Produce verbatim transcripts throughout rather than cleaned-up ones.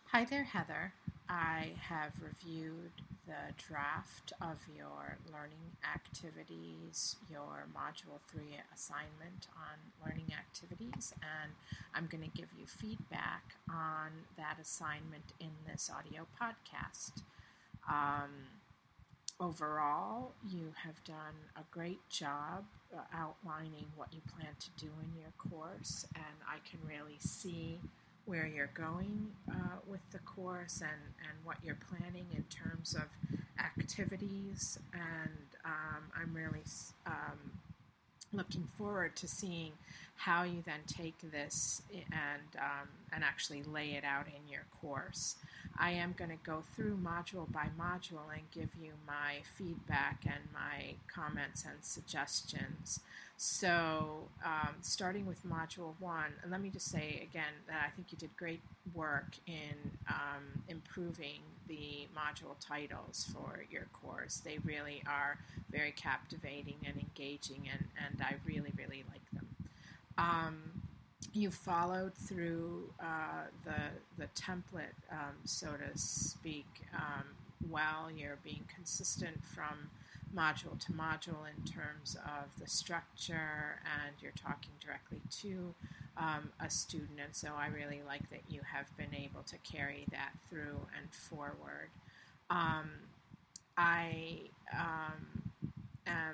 Hi there, Heather. I have reviewed the draft of your learning activities, your Module three assignment on learning activities, and I'm going to give you feedback on that assignment in this audio podcast. Um, overall, you have done a great job uh, outlining what you plan to do in your course, and I can really see where you're going uh, with the course and, and what you're planning in terms of activities. And um, I'm really um, looking forward to seeing how you then take this and um, and actually lay it out in your course. I am going to go through module by module and give you my feedback and my comments and suggestions. So um, starting with module one, and let me just say again that I think you did great work in um, improving the module titles for your course. They really are very captivating and engaging, and, and I really, really like them. Um, you followed through uh, the the template, um, so to speak, um, well. You're being consistent from module to module in terms of the structure, and you're talking directly to um, a student, and so I really like that you have been able to carry that through and forward. Um, I um, am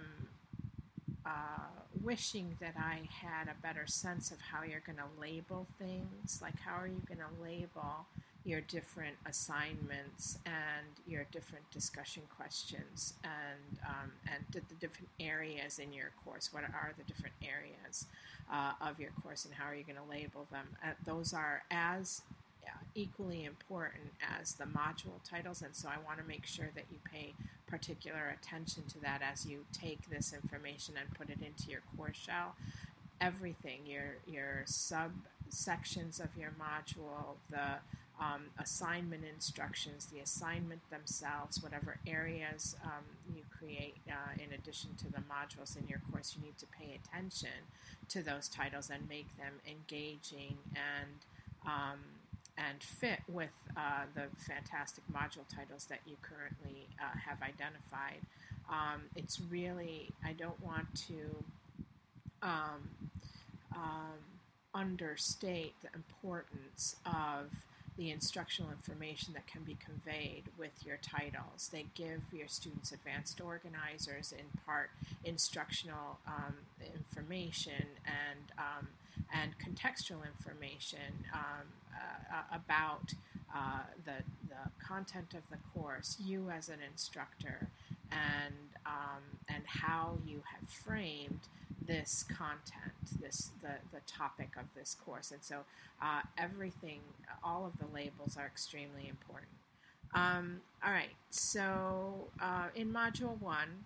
uh, wishing that I had a better sense of how you're going to label things. Like, how are you going to label your different assignments and your different discussion questions, and um, and the, the different areas in your course? What are the different areas uh, of your course, and how are you going to label them? Uh, those are as equally important as the module titles, and so I want to make sure that you pay particular attention to that as you take this information and put it into your course shell. Everything, your your subsections of your module, the um, assignment instructions, the assignment themselves, whatever areas um, you create uh, in addition to the modules in your course, you need to pay attention to those titles and make them engaging and um, and fit with uh, the fantastic module titles that you currently uh, have identified. Um, it's really, I don't want to um, um, understate the importance of the instructional information that can be conveyed with your titles. They give your students advanced organizers, in part instructional um, information and um, and contextual information um, uh, about uh, the the content of the course, you as an instructor, and um, and how you have framed this content, this the the topic of this course. And so uh, everything, all of the labels are extremely important. Um, all right, so uh, in module one,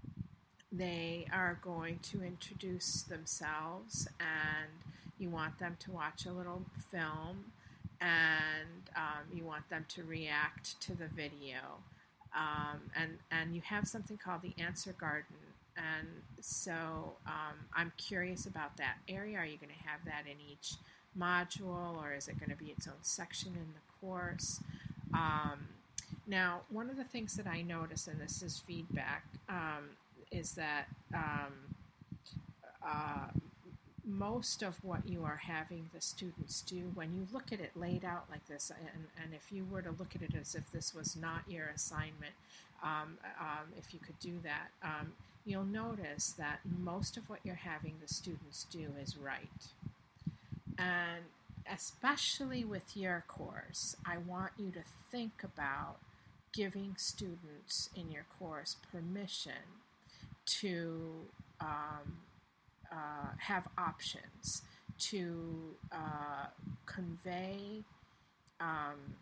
they are going to introduce themselves, and you want them to watch a little film, and um, you want them to react to the video. Um, and, and you have something called the Answer Garden. And so um, I'm curious about that area. Are you going to have that in each module, or is it going to be its own section in the course? Um, now, one of the things that I notice, and this is feedback, um, is that um, uh, most of what you are having the students do, when you look at it laid out like this, and, and if you were to look at it as if this was not your assignment, um, um, if you could do that, um, you'll notice that most of what you're having the students do is right. And especially with your course, I want you to think about giving students in your course permission to um, uh, have options to uh, convey um,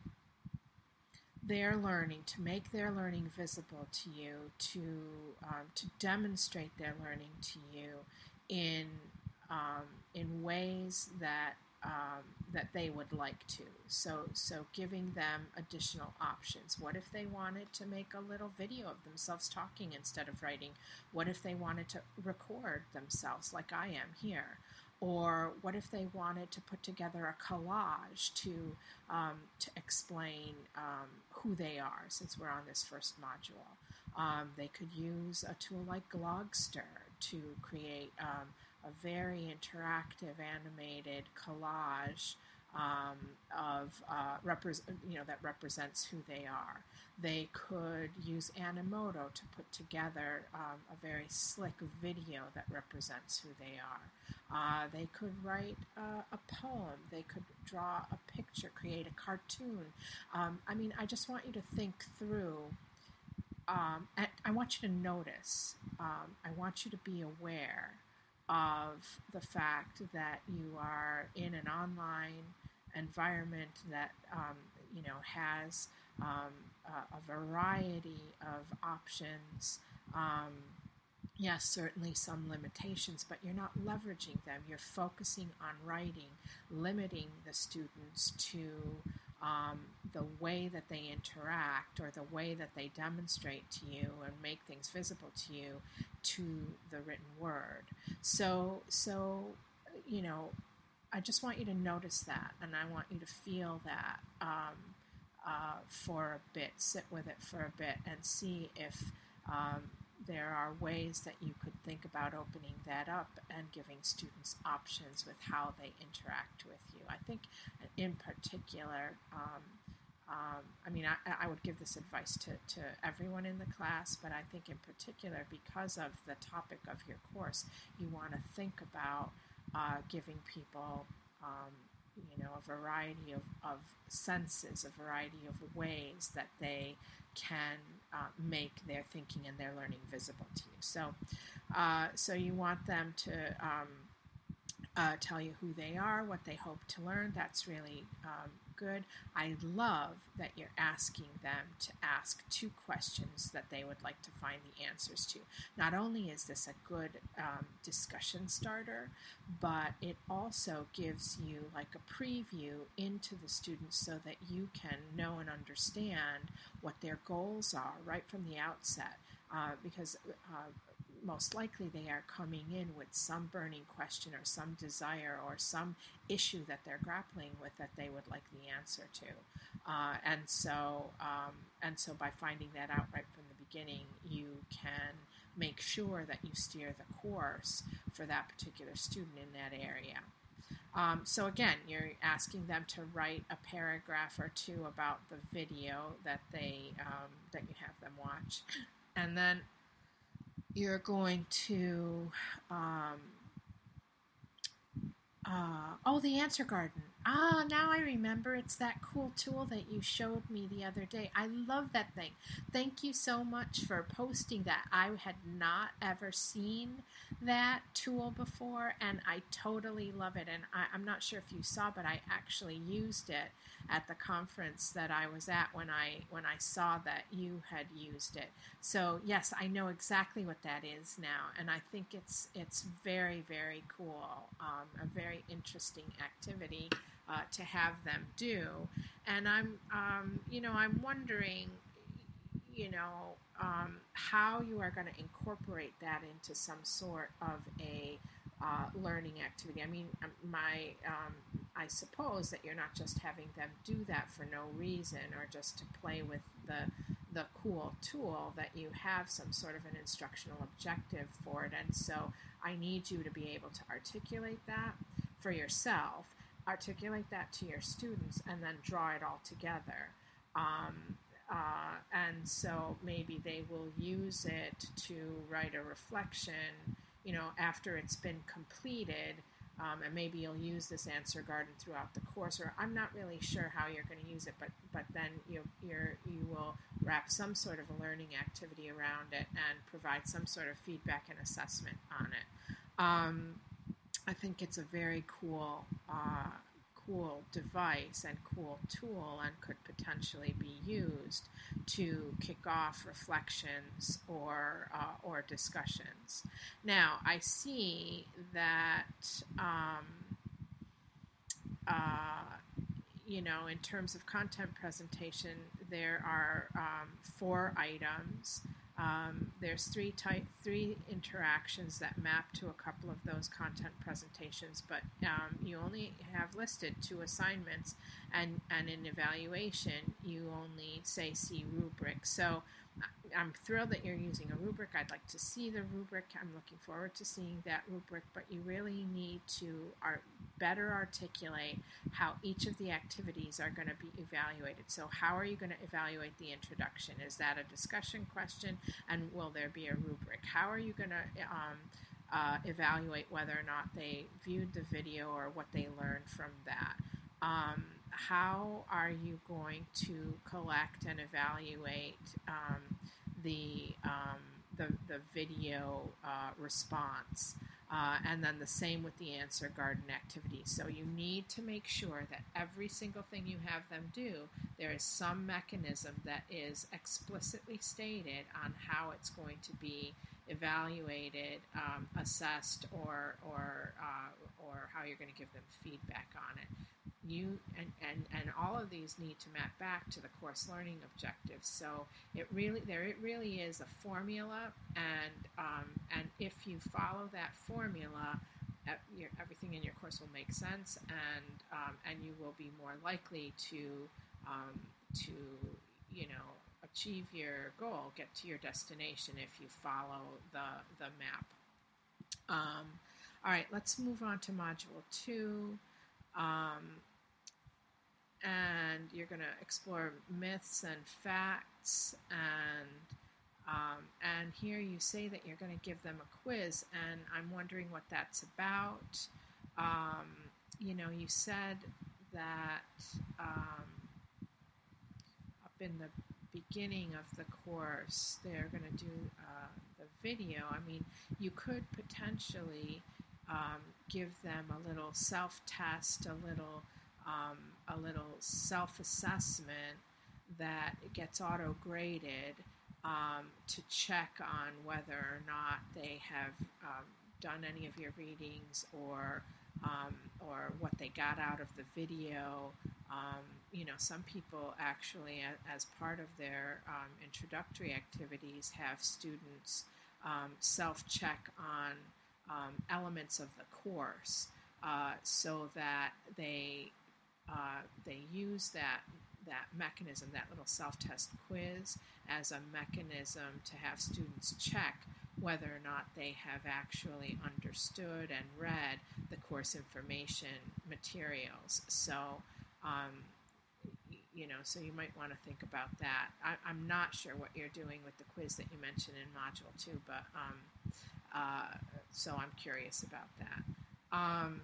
their learning, to make their learning visible to you, to um, to demonstrate their learning to you in um, in ways that um, that they would like to. So so giving them additional options. What if they wanted to make a little video of themselves talking instead of writing? What if they wanted to record themselves like I am here? Or what if they wanted to put together a collage to um, to explain um, who they are, since we're on this first module? Um, they could use a tool like Glogster to create um, a very interactive animated collage um, of uh, repre- you know that represents who they are. They could use Animoto to put together um, a very slick video that represents who they are. Uh, they could write uh, a poem. They could draw a picture, create a cartoon. Um, I mean, I just want you to think through. Um, and I want you to notice. Um, I want you to be aware of the fact that you are in an online environment that um, you know has um, a, a variety of options. Um, yes, certainly some limitations, but you're not leveraging them. You're focusing on writing, limiting the students to um, the way that they interact or the way that they demonstrate to you and make things visible to you to the written word. So, so you know, I just want you to notice that, and I want you to feel that um, uh, for a bit. Sit with it for a bit and see if um, there are ways that you could think about opening that up and giving students options with how they interact with you. I think in particular, um, um, I mean, I, I would give this advice to, to everyone in the class, but I think in particular, because of the topic of your course, you want to think about uh, giving people um, you know, a variety of, of senses, a variety of ways that they can uh, make their thinking and their learning visible to you. So, uh, so you want them to um, uh, tell you who they are, what they hope to learn. That's really um, good. I love that you're asking them to ask two questions that they would like to find the answers to. Not only is this a good um, discussion starter, but it also gives you like a preview into the students so that you can know and understand what their goals are right from the outset. Uh, because uh, most likely they are coming in with some burning question or some desire or some issue that they're grappling with that they would like the answer to. Uh, and so um, and so by finding that out right from the beginning, you can make sure that you steer the course for that particular student in that area. Um, so again, you're asking them to write a paragraph or two about the video that they um, that you have them watch, and then you're going to, um, uh, oh, the answer garden. Ah, now I remember. It's that cool tool that you showed me the other day. I love that thing. Thank you so much for posting that. I had not ever seen that tool before, and I totally love it. And I, I'm not sure if you saw, but I actually used it at the conference that I was at when I when I saw that you had used it. So yes, I know exactly what that is now, and I think it's it's very, very cool, um, a very interesting activity uh, to have them do. And I'm um, you know I'm wondering, you know um, how you are going to incorporate that into some sort of a uh, learning activity. I mean, my um, I suppose that you're not just having them do that for no reason or just to play with the the cool tool, that you have some sort of an instructional objective for it. And so I need you to be able to articulate that for yourself, articulate that to your students, and then draw it all together. Um, uh, and so maybe they will use it to write a reflection, you know, after it's been completed. Um, and maybe you'll use this answer garden throughout the course, or I'm not really sure how you're going to use it, but but then you you're, you will wrap some sort of a learning activity around it and provide some sort of feedback and assessment on it. Um, I think it's a very cool uh, cool device and cool tool, and could potentially be used to kick off reflections or uh, or discussions. Now, I see that um, uh, you know, in terms of content presentation, there are um, four items. Um, there's three type, three interactions that map to a couple of those content presentations, but um, you only have listed two assignments, and, and in evaluation, you only say see rubric. So I'm thrilled that you're using a rubric. I'd like to see the rubric. I'm looking forward to seeing that rubric, but you really need to are, better articulate how each of the activities are going to be evaluated. So how are you going to evaluate the introduction? Is that a discussion question, and will there be a rubric? How are you going to um, uh, evaluate whether or not they viewed the video or what they learned from that? Um, how are you going to collect and evaluate um, the, um, the the video uh, response? Uh, and then the same with the answer garden activity. So you need to make sure that every single thing you have them do, there is some mechanism that is explicitly stated on how it's going to be evaluated, um, assessed, or or uh, or how you're going to give them feedback on it. You and, and, and all of these need to map back to the course learning objectives. So it really there it really is a formula, and um, and if you follow that formula, your, everything in your course will make sense, and um, and you will be more likely to um, to you know achieve your goal, get to your destination if you follow the the map. Um, all right, let's move on to module two. Um, and you're going to explore myths and facts, and um, and here you say that you're going to give them a quiz, and I'm wondering what that's about. Um, you know, you said that um, up in the beginning of the course they're going to do uh, the video. I mean, you could potentially um, give them a little self-test, a little Um, a little self-assessment that gets auto-graded um, to check on whether or not they have um, done any of your readings, or um, or what they got out of the video. Um, you know, some people actually, as part of their um, introductory activities, have students um, self-check on um, elements of the course uh, so that they Uh, they use that that mechanism, that little self-test quiz, as a mechanism to have students check whether or not they have actually understood and read the course information materials. So, um, you know, so you might want to think about that. I, I'm not sure what you're doing with the quiz that you mentioned in Module two, but um, uh, so I'm curious about that. Um,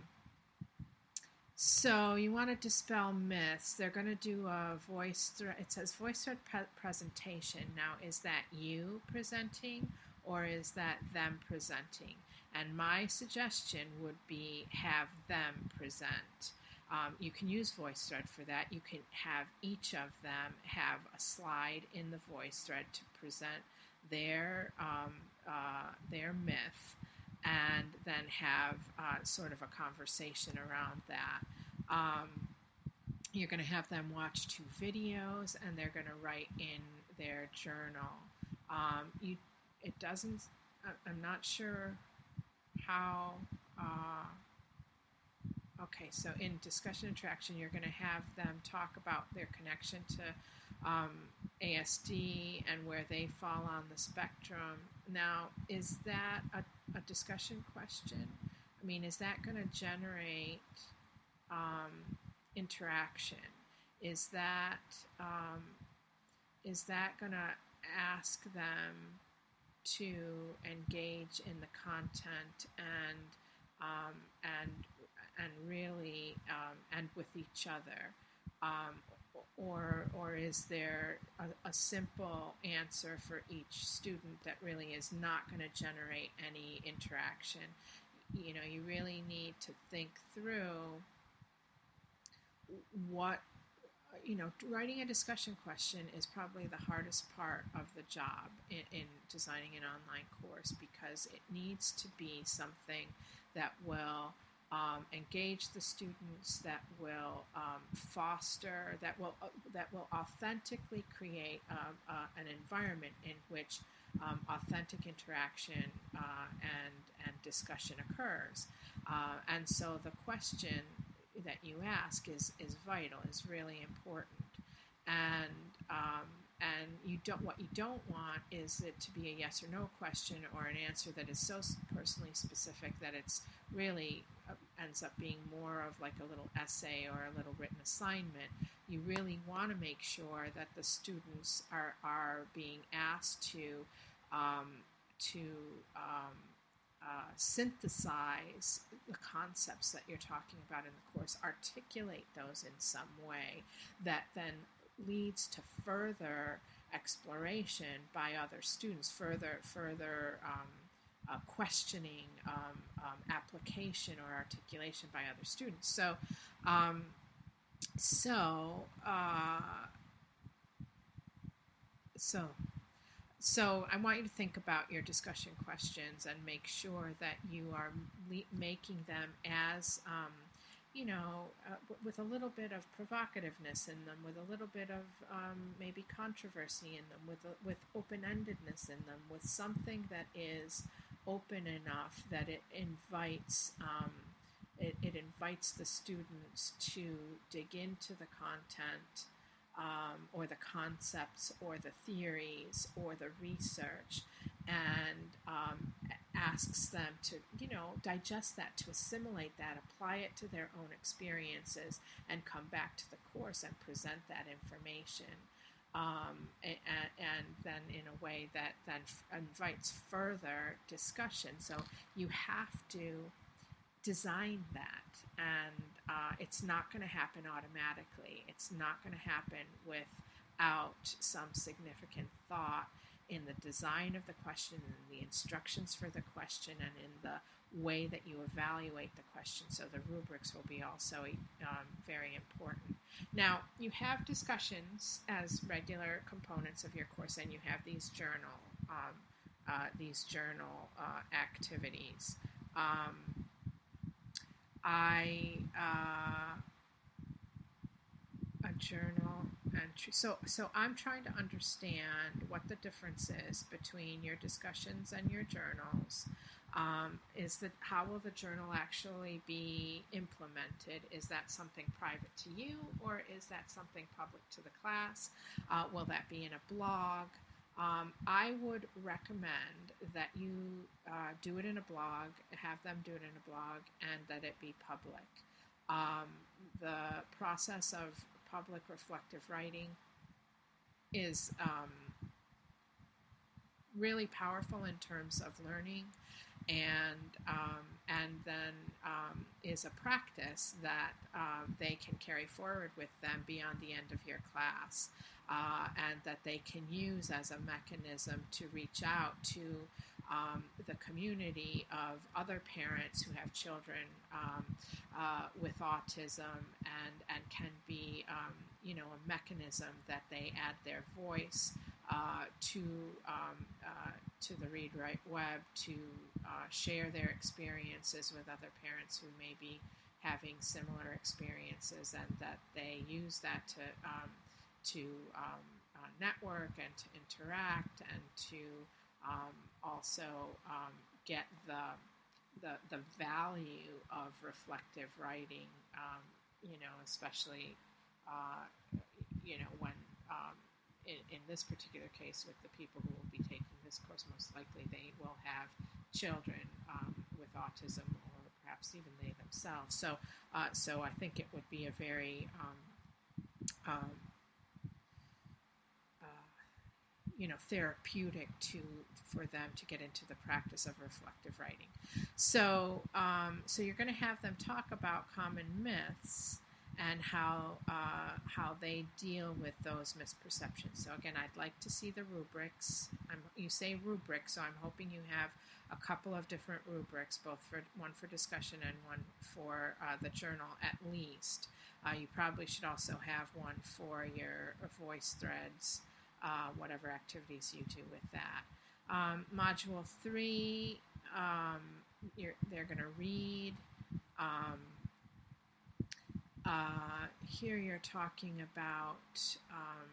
So you want to dispel myths. They're going to do a voice thread. It says voice thread pre- presentation. Now, is that you presenting, or is that them presenting? And my suggestion would be have them present. Um, you can use VoiceThread for that. You can have each of them have a slide in the VoiceThread to present their um, uh, their myth, and then have uh, sort of a conversation around that. Um, you're going to have them watch two videos, and they're going to write in their journal. Um, you, it doesn't. I'm not sure how. Uh, okay, so in discussion interaction, you're going to have them talk about their connection to um, A S D and where they fall on the spectrum. Now, is that a, a discussion question? I mean, is that going to generate um, interaction? Is that um, is that going to ask them to engage in the content and um, and and really um, and with each other? Um, Or, or is there a, a simple answer for each student that really is not going to generate any interaction? You know, you really need to think through what, you know, writing a discussion question is probably the hardest part of the job in, in designing an online course, because it needs to be something that will um, engage the students, that will um, foster, that will uh, that will authentically create um, uh, an environment in which um, authentic interaction uh, and and discussion occurs. Uh, and so the question that you ask is is vital, is really important, and um, and you don't what you don't want is it to be a yes or no question, or an answer that is so personally specific that it's really uh, ends up being more of like a little essay or a little written assignment. You really want to make sure that the students are are being asked to um, to um, uh, synthesize the concepts that you're talking about in the course, articulate those in some way that then leads to further exploration by other students, further further um, uh, questioning, um, um, application or articulation by other students. So, um, so, uh, so. So I want you to think about your discussion questions and make sure that you are le- making them as, um, you know, uh, w- with a little bit of provocativeness in them, with a little bit of um, maybe controversy in them, with a, with open-endedness in them, with something that is open enough that it invites um, it, it invites the students to dig into the content. Um, or the concepts or the theories or the research, and um, asks them to, you know, digest that, to assimilate that, apply it to their own experiences, and come back to the course and present that information. Um, and, and then in a way that then f- invites further discussion. So you have to design that, and uh, it's not going to happen automatically. It's not going to happen without some significant thought in the design of the question, and the instructions for the question, and in the way that you evaluate the question. So the rubrics will be also um, very important. Now, you have discussions as regular components of your course, and you have these journal um, uh, these journal uh, activities. Um, I uh, a journal entry. So, so I'm trying to understand what the difference is between your discussions and your journals. Um, is that how will the journal actually be implemented? Is that something private to you, or is that something public to the class? Uh, will that be in a blog? Um, I would recommend that you uh, do it in a blog, have them do it in a blog, and that it be public. Um, the process of public reflective writing is um, really powerful in terms of learning, and um, and then um, is a practice that um, they can carry forward with them beyond the end of your class, uh, and that they can use as a mechanism to reach out to um, the community of other parents who have children um, uh, with autism, and and can be um, you know a mechanism that they add their voice Uh, to um, uh, to the Read Write Web, to uh, share their experiences with other parents who may be having similar experiences, and that they use that to um, to um, uh, network and to interact, and to um, also um, get the, the the value of reflective writing. Um, you know, especially uh, you know when um, In, in this particular case, with the people who will be taking this course, most likely they will have children um, with autism, or perhaps even they themselves. So, uh, so I think it would be a very, um, um, uh, you know, therapeutic to for them to get into the practice of reflective writing. So, um, so you're going to have them talk about common myths and how uh, how they deal with those misperceptions. So again, I'd like to see the rubrics. I'm, you say rubrics, so I'm hoping you have a couple of different rubrics, both for one for discussion and one for uh, the journal at least. Uh, you probably should also have one for your voice threads, uh, whatever activities you do with that. Um, module three, um, you're, they're going to read. Um, uh, here you're talking about, um,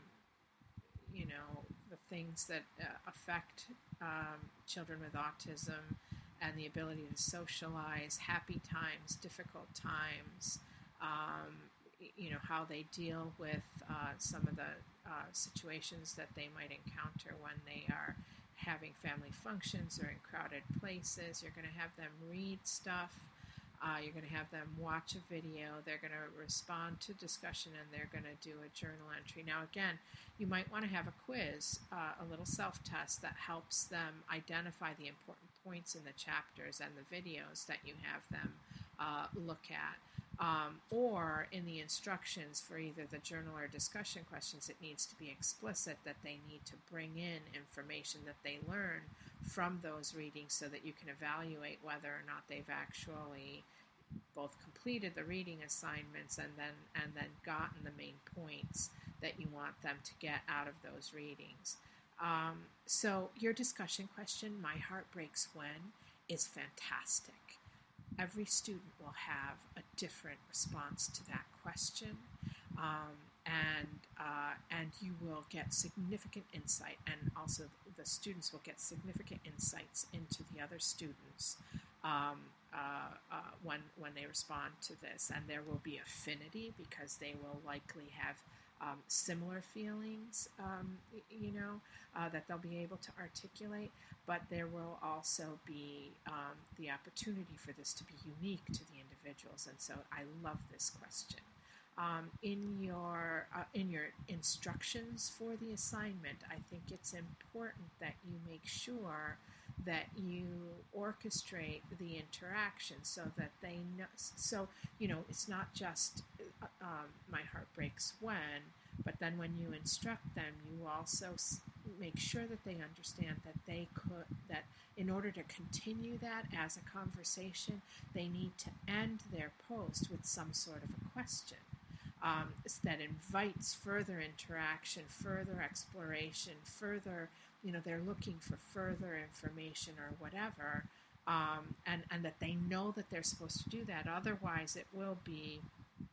you know, the things that uh, affect um, children with autism and the ability to socialize, happy times, difficult times, um, you know, how they deal with uh, some of the uh, situations that they might encounter when they are having family functions or in crowded places. You're going to have them read stuff. Uh, you're going to have them watch a video. They're going to respond to discussion, and they're going to do a journal entry. Now, again, you might want to have a quiz, uh, a little self-test that helps them identify the important points in the chapters and the videos that you have them uh, look at. Um, or in the instructions for either the journal or discussion questions, it needs to be explicit that they need to bring in information that they learn from those readings so that you can evaluate whether or not they've actually both completed the reading assignments and then and then gotten the main points that you want them to get out of those readings. Um, so your discussion question, "My heart breaks when," is fantastic. Every student will have a different response to that question, um, and uh, and you will get significant insight, and also the students will get significant insights into the other students um, uh, uh, when when they respond to this, and there will be affinity because they will likely have um, similar feelings, um, you know, uh, that they'll be able to articulate. But there will also be um, the opportunity for this to be unique to the individuals, and so I love this question. Um, in your uh, in your instructions for the assignment, I think it's important that you make sure that you orchestrate the interaction so that they know. So you know, it's not just uh, um, "My heart breaks when," but then when you instruct them, you also make sure that they understand that they could that in order to continue that as a conversation, they need to end their post with some sort of a question um, that invites further interaction, further exploration, further, you know, they're looking for further information or whatever, um, and, and that they know that they're supposed to do that. Otherwise, it will be,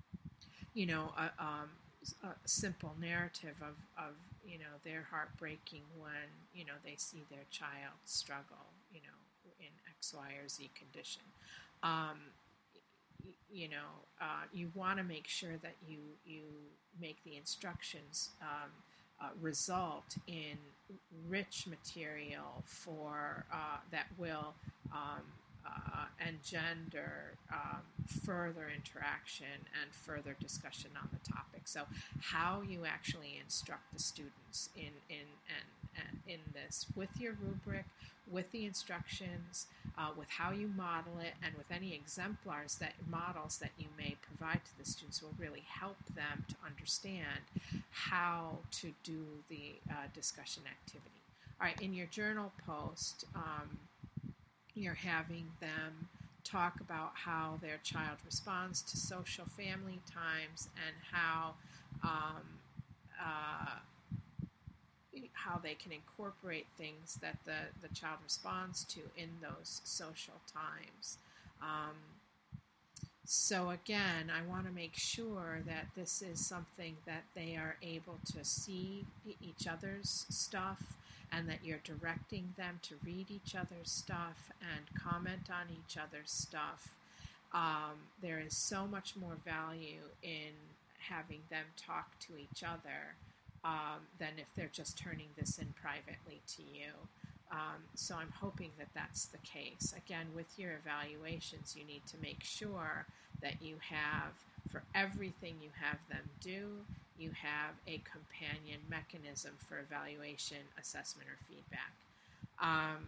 you know, a, um, a simple narrative of, of, you know, their heart breaking when, you know, they see their child struggle, you know, in X, Y, or Z condition. Um, you know, uh, you want to make sure that you you make the instructions um, uh, result in rich material for uh, that will um, uh, engender um, further interaction and further discussion on the topic. So, how you actually instruct the students in in and, and in this with your rubric, with the instructions, uh, with how you model it, and with any exemplars that models that you may provide to the students will really help them to understand how to do the uh, discussion activity. All right, in your journal post, um, you're having them talk about how their child responds to social family times and how um, uh, how they can incorporate things that the, the child responds to in those social times. Um, so again, I want to make sure that this is something that they are able to see each other's stuff and that you're directing them to read each other's stuff and comment on each other's stuff. Um, there is so much more value in having them talk to each other um, than if they're just turning this in privately to you. Um, so I'm hoping that that's the case. Again, with your evaluations, you need to make sure that you have, for everything you have them do, you have a companion mechanism for evaluation, assessment, or feedback. Um,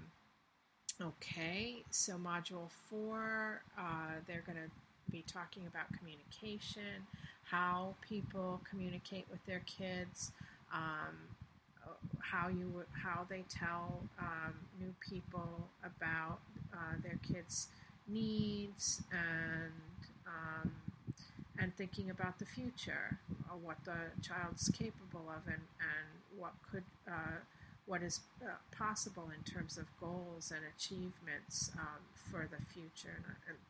okay, so Module four, uh, they're going to be talking about communication, how people communicate with their kids, um, how you how they tell um, new people about uh, their kids' needs, and um, and thinking about the future, uh, what the child's capable of, and and what could uh, what is uh, possible in terms of goals and achievements um, for the future, and, and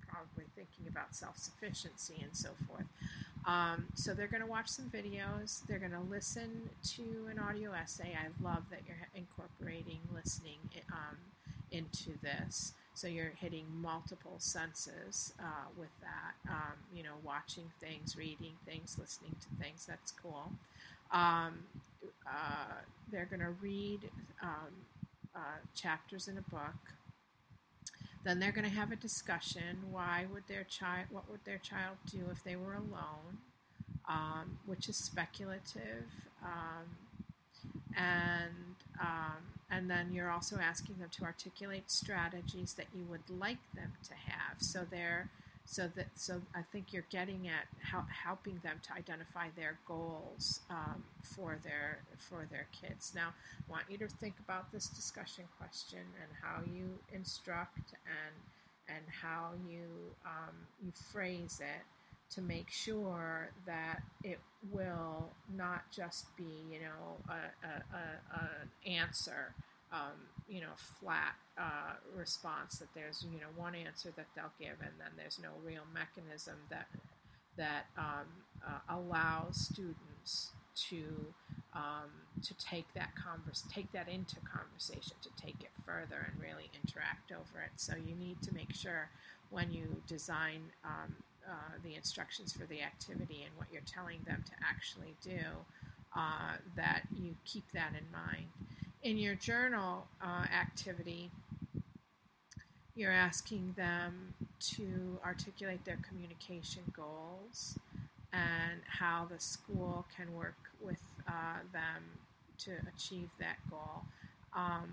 probably thinking about self-sufficiency and so forth. Um, so they're going to watch some videos. They're going to listen to an audio essay. I love that you're incorporating listening um, into this. So you're hitting multiple senses uh, with that. Um, you know, watching things, reading things, listening to things. That's cool. Um, uh, they're going to read um, uh, chapters in a book. Then they're going to have a discussion. Why would their child? What would their child do if they were alone? Um, which is speculative, um, and um, and then you're also asking them to articulate strategies that you would like them to have. So they're so that so I think you're getting at how, helping them to identify their goals um, for their for their kids. Now, I want you to think about this discussion question and how you instruct and and how you um, you phrase it to make sure that it will not just be, you know, a, a, a, an answer, um, you know, flat uh, response, that there's, you know, one answer that they'll give and then there's no real mechanism that that um, uh, allows students to um, to take that converse, take that into conversation, to take it further and really interact over it. So you need to make sure when you design um, uh, the instructions for the activity and what you're telling them to actually do, uh, that you keep that in mind. In your journal uh, activity, you're asking them to articulate their communication goals and how the school can work with uh, them to achieve that goal. Um,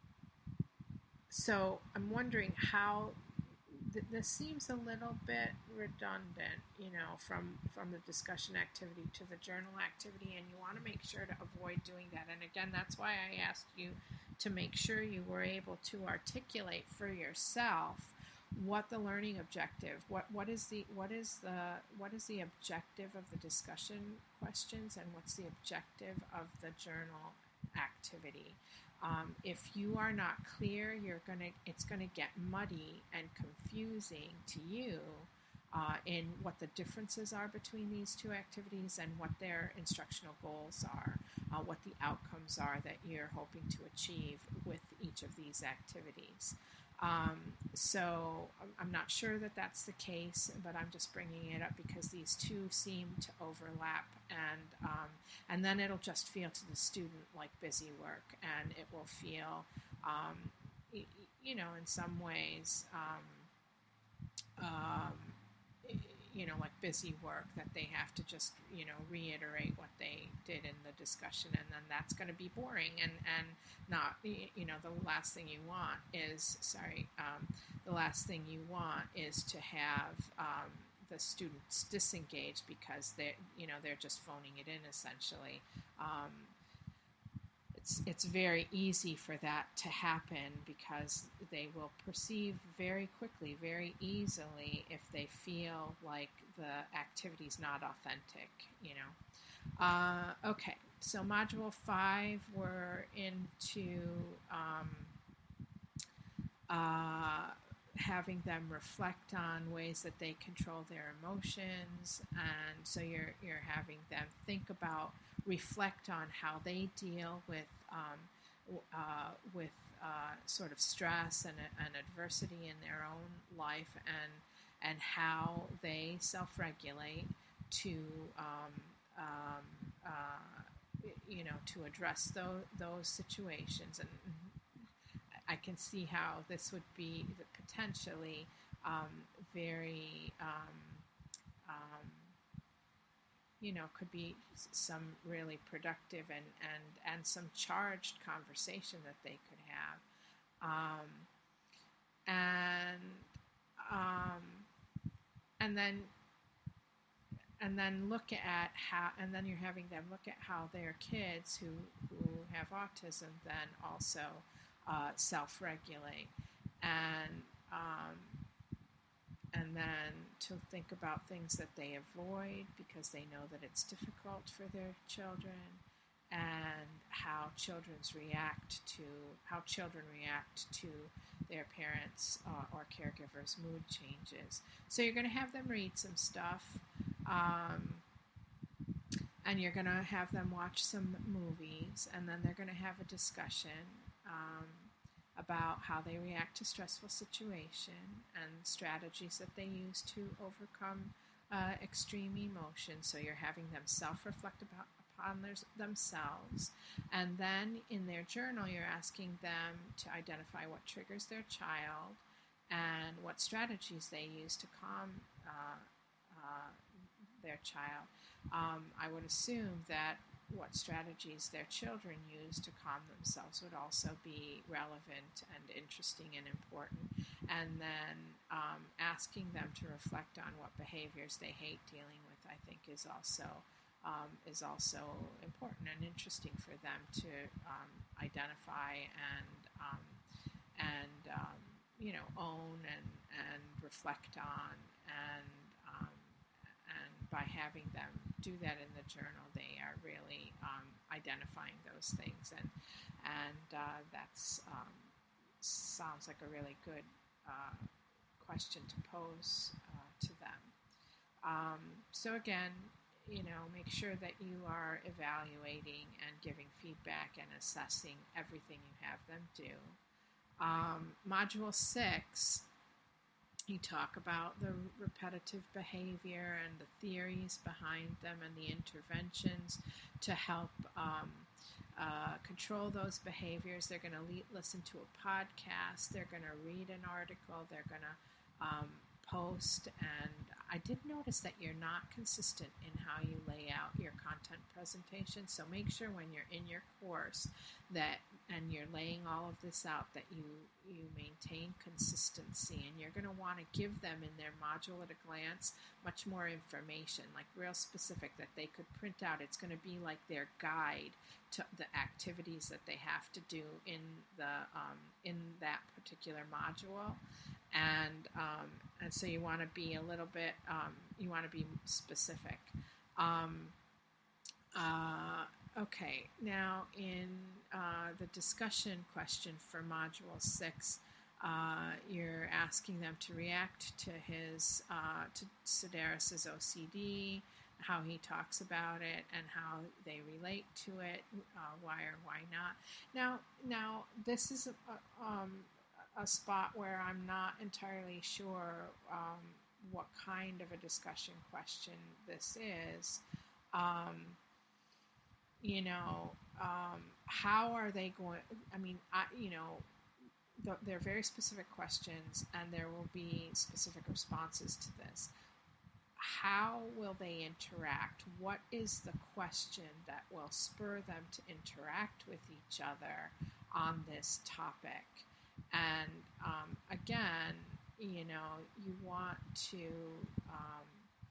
so I'm wondering how th- this seems a little bit redundant, you know, from from the discussion activity to the journal activity, and you want to make sure to avoid doing that. And again, that's why I asked you to make sure you were able to articulate for yourself what the learning objective, what what is the what is the what is the objective of the discussion questions, and what's the objective of the journal activity. Um, if you are not clear, you're gonna it's gonna get muddy and confusing to you uh, in what the differences are between these two activities and what their instructional goals are, uh, what the outcomes are that you're hoping to achieve with each of these activities. Um, so I'm not sure that that's the case, but I'm just bringing it up because these two seem to overlap, and um, and then it'll just feel to the student like busy work, and it will feel, um, you know, in some ways, um, um, you know, like busy work that they have to just, you know, reiterate what they did in the discussion, and then that's going to be boring and, and not, you know, the last thing you want is, sorry, um, the last thing you want is to have um, the students disengaged because they're, you know, they're just phoning it in essentially. Um, It's, it's very easy for that to happen because they will perceive very quickly, very easily, if they feel like the activity's not authentic, you know. Uh, okay, so Module five, we're into um, uh, having them reflect on ways that they control their emotions, and so you're, you're having them think about, reflect on how they deal with um, uh, with uh, sort of stress and, and adversity in their own life, and and how they self-regulate to um, um, uh, you know, to address those those situations. And I can see how this would be potentially um, very um, um, you know, could be some really productive and, and, and some charged conversation that they could have. Um, and um, and then and then look at how, and then you're having them look at how their kids who, who have autism then also uh, self-regulate. And um, and then to think about things that they avoid because they know that it's difficult for their children, and how children's react to how children react to their parents uh, or caregivers' mood changes. So you're going to have them read some stuff, um, and you're going to have them watch some movies, and then they're going to have a discussion um, about how they react to stressful situation and strategies that they use to overcome uh, extreme emotion. So you're having them self-reflect about on their, themselves, and then in their journal you're asking them to identify what triggers their child and what strategies they use to calm uh, uh, their child. Um, I would assume that what strategies their children use to calm themselves would also be relevant and interesting and important, and then um, asking them to reflect on what behaviors they hate dealing with, I think, is also Um, is also important and interesting for them to um, identify and um, and um, you know own and and reflect on, and um, and by having them do that in the journal, they are really um, identifying those things, and and uh, that's um, sounds like a really good uh, question to pose uh, to them. Um, so again, you know, make sure that you are evaluating and giving feedback and assessing everything you have them do. Um, module six, you talk about the repetitive behavior and the theories behind them and the interventions to help um, uh, control those behaviors. They're going to le- listen to a podcast. They're going to read an article. They're going to um, post. And I did notice that you're not consistent in how you lay out your content presentation. So make sure when you're in your course that, and you're laying all of this out, that you, you maintain consistency, and you're going to want to give them in their module at a glance much more information, like real specific, that they could print out. It's going to be like their guide to the activities that they have to do in the um, in that particular module. And um, and so you want to be a little bit, um, you want to be specific. Um, uh, okay, now in uh, the discussion question for Module six, uh, you're asking them to react to his, uh, to Sedaris's O C D, how he talks about it, and how they relate to it, uh, why or why not. Now, now this is a, um, a spot where I'm not entirely sure um, what kind of a discussion question this is. Um, you know, um, how are they going? I mean, I, you know, th- they're very specific questions, and there will be specific responses to this. How will they interact? What is the question that will spur them to interact with each other on this topic? And um, again, you know, you want to um,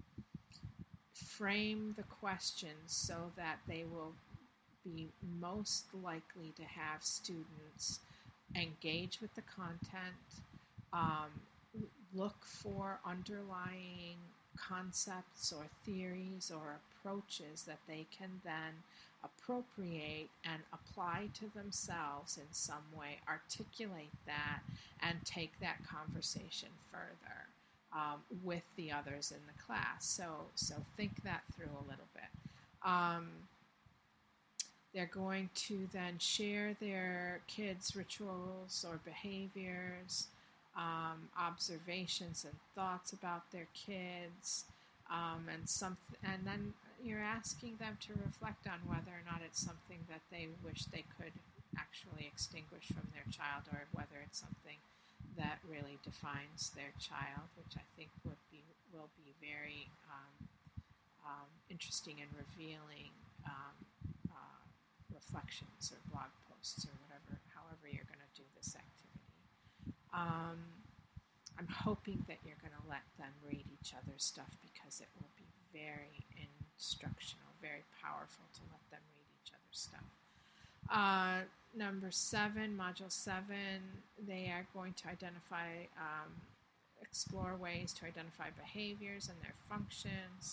frame the questions so that they will be most likely to have students engage with the content, um, look for underlying concepts or theories or approaches that they can then appropriate and apply to themselves in some way, articulate that, and take that conversation further um, with the others in the class. So, so think that through a little bit. Um, they're going to then share their kids' rituals or behaviors, um, observations and thoughts about their kids, um, and some, and then you're asking them to reflect on whether or not it's something that they wish they could actually extinguish from their child, or whether it's something that really defines their child, which I think would be will be very um, um, interesting and revealing um, uh, reflections or blog posts or whatever, however you're going to do this activity. Um, I'm hoping that you're going to let them read each other's stuff, because it will be very instructional, very powerful to let them read each other's stuff. Uh, number seven, module seven, they are going to identify, um, explore ways to identify behaviors and their functions,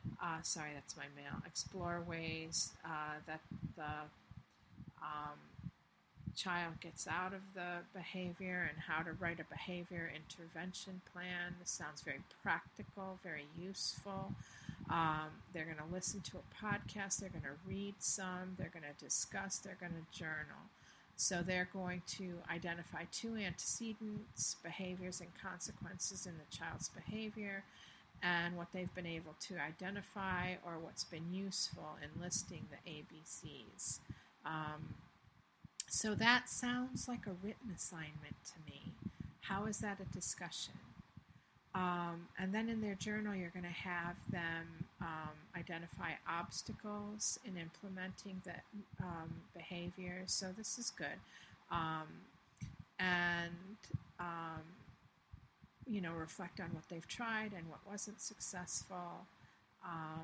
uh, sorry, that's my mail. Explore ways uh, that the um, child gets out of the behavior and how to write a behavior intervention plan. This sounds very practical, very useful. Um, they're going to listen to a podcast, they're going to read some, they're going to discuss, they're going to journal. So they're going to identify two antecedents, behaviors, and consequences in the child's behavior, and what they've been able to identify or what's been useful in listing the A B Cs. Um, so that sounds like a written assignment to me. How is that a discussion? Um, and then in their journal, you're going to have them um, identify obstacles in implementing the um, behaviors. So this is good. Um, and, um, you know, reflect on what they've tried and what wasn't successful. Um,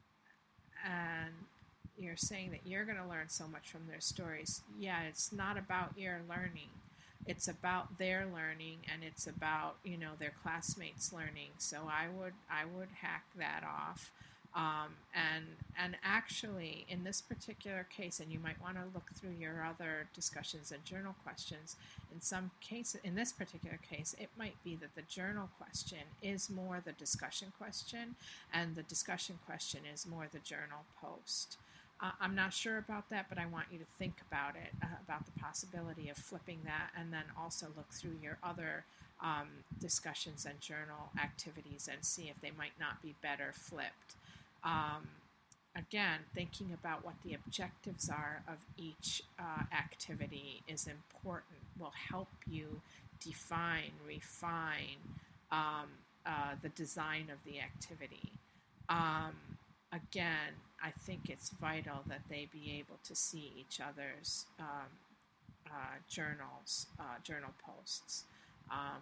and you're saying that you're going to learn so much from their stories. Yeah, it's not about your learning. It's about their learning, and it's about, you know, their classmates learning. So I would I would hack that off. Um, and and actually, in this particular case, and you might want to look through your other discussions and journal questions. In some cases, in this particular case, it might be that the journal question is more the discussion question, and the discussion question is more the journal post. Uh, I'm not sure about that, but I want you to think about it, uh, about the possibility of flipping that, and then also look through your other um, discussions and journal activities and see if they might not be better flipped. Um, again, thinking about what the objectives are of each uh, activity is important, will help you define, refine um, uh, the design of the activity. Um, again, I think it's vital that they be able to see each other's um, uh, journals, uh, journal posts. Um,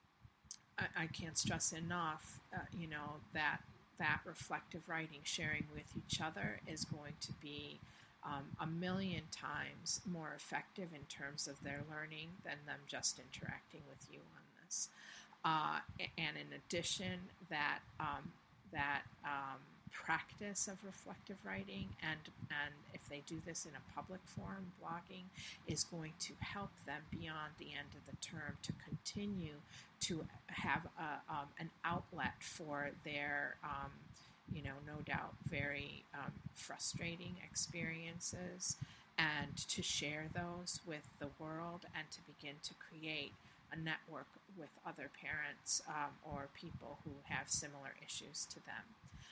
I, I can't stress enough, uh, you know, that that reflective writing, sharing with each other, is going to be um, a million times more effective in terms of their learning than them just interacting with you on this. Uh, and in addition, that um, that um, practice of reflective writing, and and if they do this in a public forum, blogging, is going to help them beyond the end of the term to continue to have a, um, an outlet for their, um, you know, no doubt very um, frustrating experiences, and to share those with the world and to begin to create a network with other parents um, or people who have similar issues to them.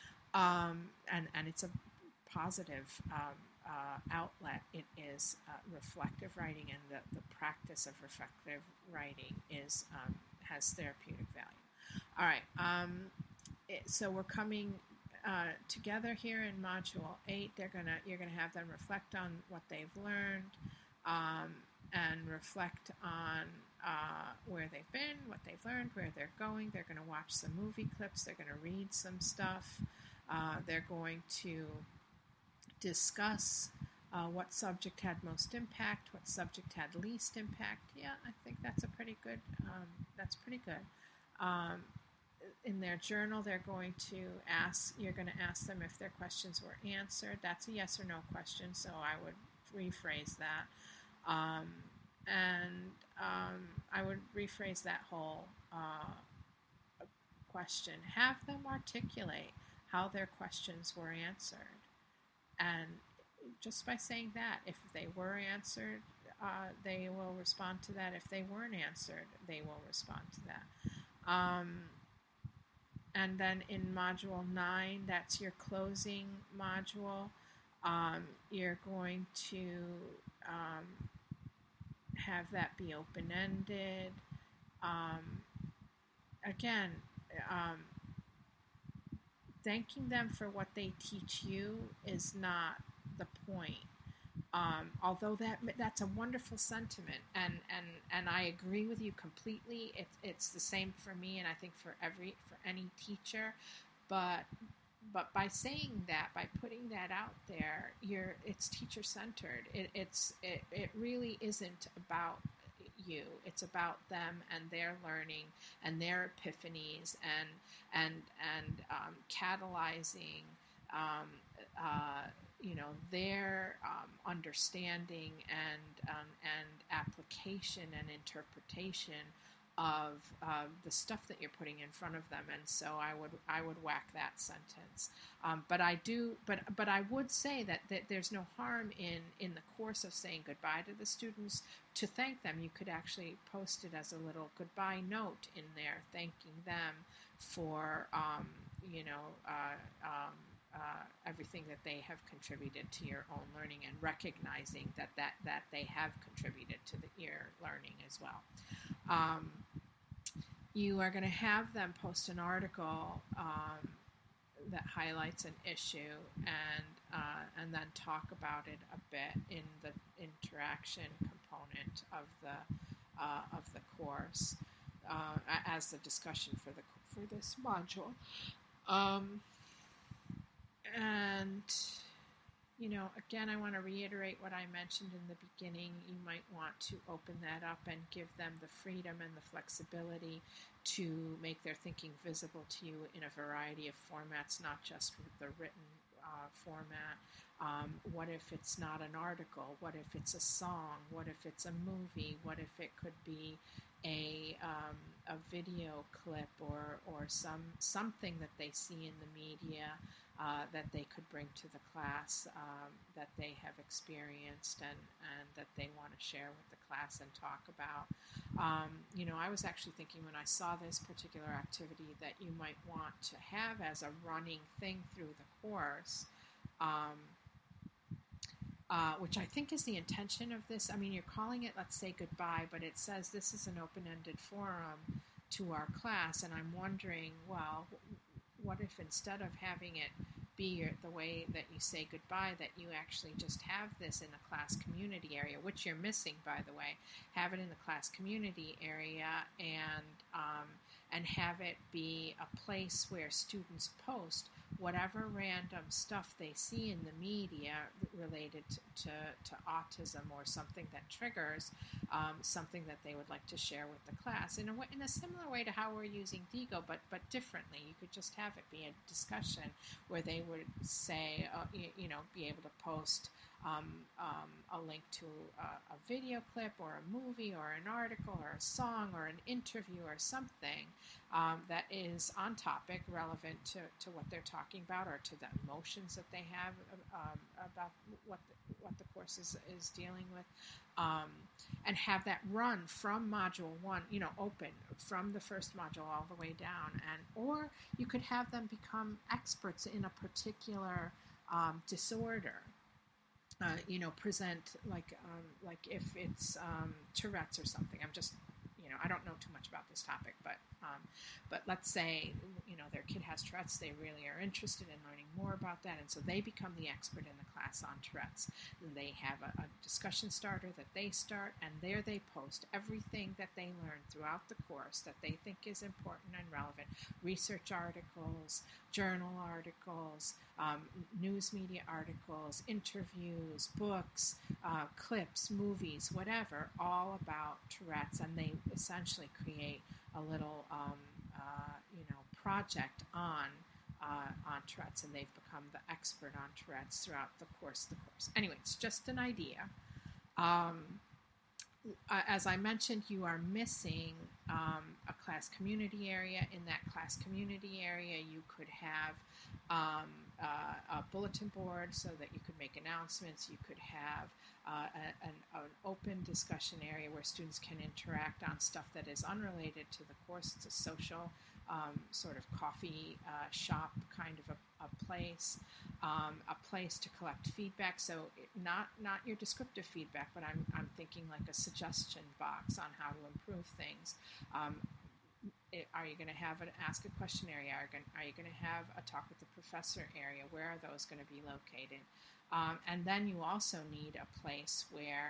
Um, and, and it's a positive um, uh, outlet. It is uh, reflective writing, and the, the practice of reflective writing is um, has therapeutic value. All right, um, it, so we're coming uh, together here in Module eight. They're gonna you're gonna have them reflect on what they've learned, um, and reflect on uh, where they've been, what they've learned, where they're going. They're going to watch some movie clips. They're going to read some stuff. Uh, they're going to discuss uh, what subject had most impact, what subject had least impact. Yeah, I think that's a pretty good. Um, that's pretty good. Um, in their journal, they're going to ask. You're going to ask them if their questions were answered. That's a yes or no question, so I would rephrase that. Um, and um, I would rephrase that whole uh, question. Have them articulate how their questions were answered. And just by saying that, if they were answered, uh, they will respond to that. If they weren't answered, they will respond to that. Um, and then in Module nine, that's your closing module. Um, you're going to um, have that be open-ended. Um, again, um, thanking them for what they teach you is not the point. Um, although that that's a wonderful sentiment, and, and, and I agree with you completely. It's it's the same for me, and I think for every for any teacher. But but by saying that, by putting that out there, you're it's teacher centered. It, it's it, it really isn't about you. It's about them and their learning and their epiphanies and and and um, catalyzing um, uh, you know their um, understanding and um, and application and interpretation of uh, the stuff that you're putting in front of them. And so I would I would whack that sentence. Um, but I do but but I would say that, that there's no harm in in the course of saying goodbye to the students. To thank them, you could actually post it as a little goodbye note in there, thanking them for um, you know uh, um, uh, everything that they have contributed to your own learning, and recognizing that that, that they have contributed to the, your learning as well. Um, you are going to have them post an article um, that highlights an issue, and uh, and then talk about it a bit in the interaction component of the uh, of the course uh, as the discussion for the for this module. Um, and You know, again, I want to reiterate what I mentioned in the beginning. You might want to open that up and give them the freedom and the flexibility to make their thinking visible to you in a variety of formats, not just the written uh, format. Um, what if it's not an article? What if it's a song? What if it's a movie? What if it could be a um, a video clip or or some something that they see in the media uh, that they could bring to the class um, that they have experienced and, and that they want to share with the class and talk about. Um, you know, I was actually thinking when I saw this particular activity that you might want to have as a running thing through the course, um, uh, which I think is the intention of this. I mean, you're calling it, let's say, goodbye, but it says this is an open-ended forum to our class, and I'm wondering, well, what if instead of having it be your, the way that you say goodbye, that you actually just have this in the class community area, which you're missing, by the way, have it in the class community area and um, and have it be a place where students post whatever random stuff they see in the media related to, to, to autism or something that triggers um, something that they would like to share with the class in a, way, in a similar way to how we're using Diigo, but, but differently. You could just have it be a discussion where they would say, uh, you, you know, be able to post um, um, a link to a, a video clip or a movie or an article or a song or an interview or something um, that is on topic, relevant to, to what they're talking about or to the emotions that they have um, about what the, what the course is, is dealing with. Um, and have that run from module one, you know, open from the first module all the way down. And or you could have them become experts in a particular um, disorder. Uh, you know, present like um, like if it's um, Tourette's or something. I'm just, you know, I don't know too much about this topic, but um, but let's say, you know, their kid has Tourette's. They really are interested in learning more about that, and so they become the expert in the class on Tourette's. And they have a, a discussion starter that they start, and there they post everything that they learn throughout the course that they think is important and relevant. Research articles, journal articles, um, news media articles, interviews, books, uh, clips, movies, whatever, all about Tourette's, and they essentially create a little, um, uh, you know, project on uh, on Tourette's, and they've become the expert on Tourette's throughout the course of the course. Anyway, it's just an idea. Um, as I mentioned, you are missing um, a class community area. In that class community area, you could have um, uh, a bulletin board so that you could make announcements. You could have uh, a, an, an open discussion area where students can interact on stuff that is unrelated to the course. It's a social um, sort of coffee uh, shop kind of a, a place. Um, a place to collect feedback, so it, not not your descriptive feedback, but I'm I'm thinking like a suggestion box on how to improve things. Um, it, are you going to have an ask a question area? Are, going, are you going to have a talk with the professor area? Where are those going to be located? Um, and then you also need a place where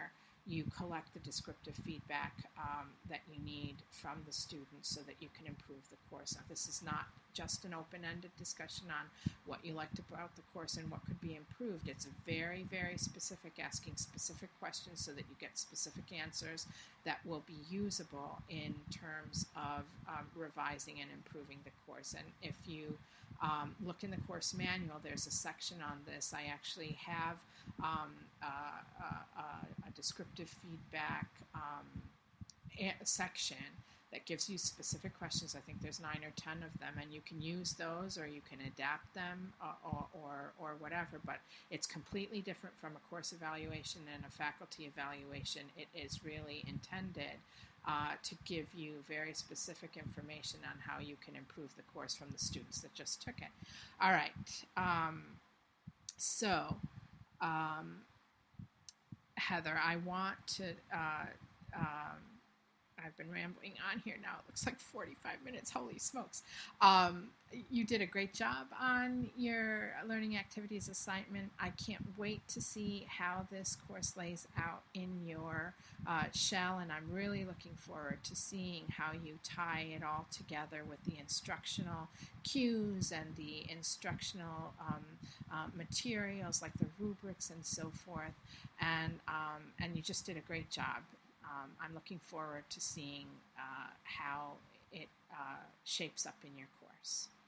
you collect the descriptive feedback um, that you need from the students so that you can improve the course. Now, this is not just an open-ended discussion on what you liked about the course and what could be improved. It's very, very specific, asking specific questions so that you get specific answers that will be usable in terms of um, revising and improving the course. And if you um, look in the course manual, there's a section on this. I actually have um, uh, uh, uh, a descriptive feedback um, a- section that gives you specific questions. I think there's nine or ten of them, and you can use those or you can adapt them uh, or, or, or whatever, but it's completely different from a course evaluation and a faculty evaluation. It is really intended uh, to give you very specific information on how you can improve the course from the students that just took it. All right, um, so um, Heather, I want to uh, um, I've been rambling on here now. It looks like forty-five minutes. Holy smokes. Um, you did a great job on your learning activities assignment. I can't wait to see how this course lays out in your uh, shell, and I'm really looking forward to seeing how you tie it all together with the instructional cues and the instructional um, uh, materials like the rubrics and so forth. And, um, and you just did a great job. Um, I'm looking forward to seeing uh, how it uh, shapes up in your course.